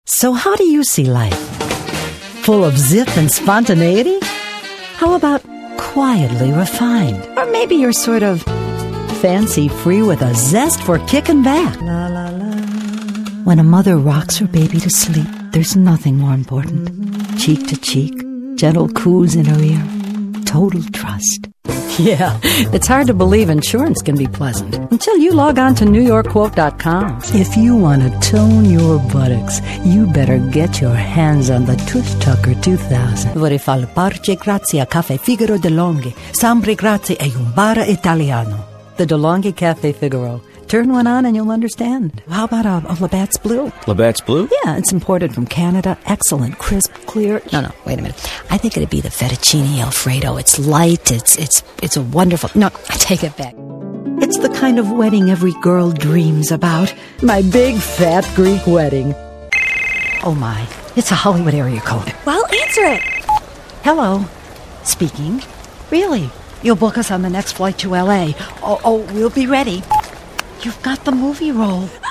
So how do you see life? Full of zip and spontaneity? How about quietly refined? Or maybe you're sort of fancy-free with a zest for kicking back. La, la, la. When a mother rocks her baby to sleep, there's nothing more important. Cheek to cheek, gentle coos in her ear, total trust. Yeah, it's hard to believe insurance can be pleasant until you log on to NewYorkQuote.com. If you want to tone your buttocks, you better get your hands on the Tush Tucker 2000. Vorrei fare parce grazie a Caffè Figaro DeLonghi, sempre grazie a un bar italiano. The DeLonghi Cafe Figaro. Turn one on and you'll understand. How about a Labatt's Blue? Labatt's Blue? Yeah, it's imported from Canada. Excellent, crisp, clear. No, wait a minute. I think it'd be the fettuccine Alfredo. It's light. It's a wonderful. No, I take it back. It's the kind of wedding every girl dreams about. My big fat Greek wedding. Oh my! It's a Hollywood area code. Well, answer it. Hello, speaking. Really? You'll book us on the next flight to L.A. Oh, we'll be ready. You've got the movie role.